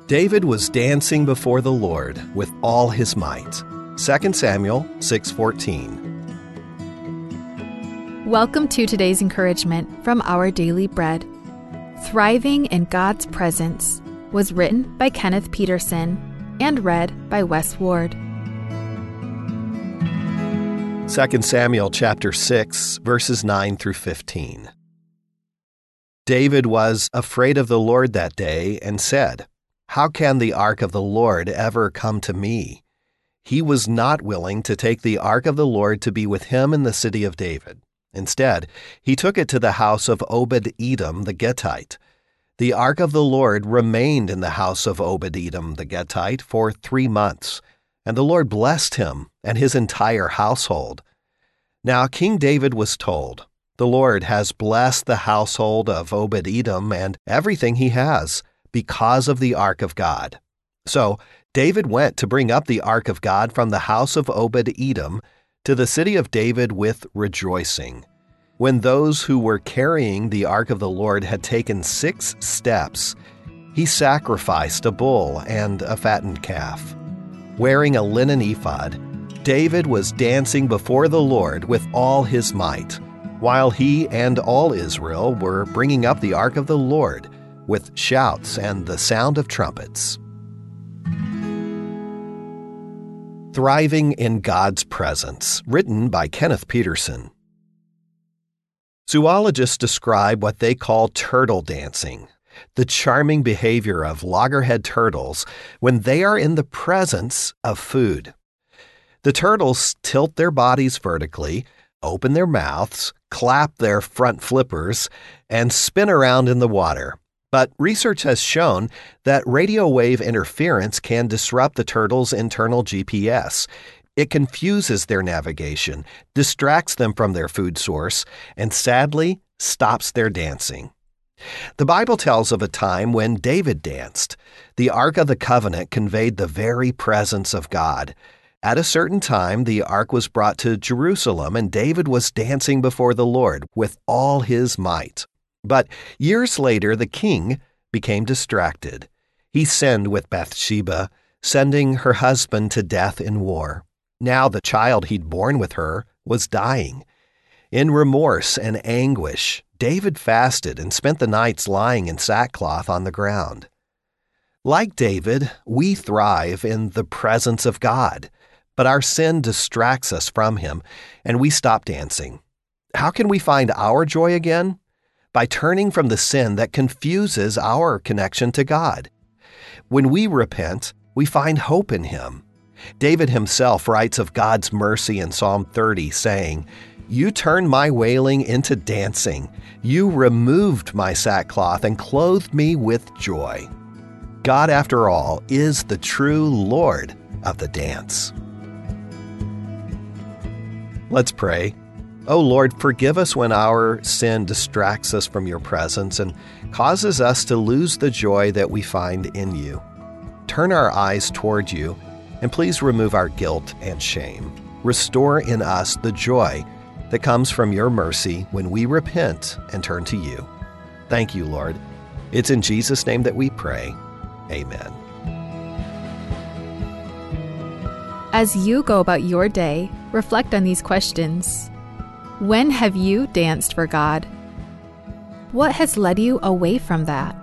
David was dancing before the Lord with all his might. 2 Samuel 6:14. Welcome to today's encouragement from Our Daily Bread. Thriving in God's Presence was written by Kenneth Peterson and read by Wes Ward. 2 Samuel chapter 6, verses 9 through 15. David was afraid of the Lord that day and said, "How can the ark of the Lord ever come to me?" He was not willing to take the ark of the Lord to be with him in the city of David. Instead, he took it to the house of Obed-Edom the Gittite. The ark of the Lord remained in the house of Obed-Edom the Gittite for 3 months, and the Lord blessed him and his entire household. Now King David was told, "The Lord has blessed the household of Obed-Edom and everything he has, because of the ark of God." So David went to bring up the ark of God from the house of Obed-Edom to the city of David with rejoicing. When those who were carrying the ark of the Lord had taken 6 steps, he sacrificed a bull and a fattened calf. Wearing a linen ephod, David was dancing before the Lord with all his might, while he and all Israel were bringing up the ark of the Lord with shouts and the sound of trumpets. Thriving in God's Presence, written by Kenneth Peterson. Zoologists describe what they call turtle dancing, the charming behavior of loggerhead turtles when they are in the presence of food. The turtles tilt their bodies vertically, open their mouths, clap their front flippers, and spin around in the water. But research has shown that radio wave interference can disrupt the turtles' internal GPS. It confuses their navigation, distracts them from their food source, and sadly, stops their dancing. The Bible tells of a time when David danced. The Ark of the Covenant conveyed the very presence of God. At a certain time, the ark was brought to Jerusalem, and David was dancing before the Lord with all his might. But years later, the king became distracted. He sinned with Bathsheba, sending her husband to death in war. Now the child he'd borne with her was dying. In remorse and anguish, David fasted and spent the nights lying in sackcloth on the ground. Like David, we thrive in the presence of God, but our sin distracts us from him, and we stop dancing. How can we find our joy again? By turning from the sin that confuses our connection to God. When we repent, we find hope in him. David himself writes of God's mercy in Psalm 30, saying, "You turned my wailing into dancing. You removed my sackcloth and clothed me with joy." God, after all, is the true Lord of the dance. Let's pray. Oh Lord, forgive us when our sin distracts us from your presence and causes us to lose the joy that we find in you. Turn our eyes toward you, and please remove our guilt and shame. Restore in us the joy that comes from your mercy when we repent and turn to you. Thank you, Lord. It's in Jesus' name that we pray. Amen. As you go about your day, reflect on these questions. When have you danced for God? What has led you away from that?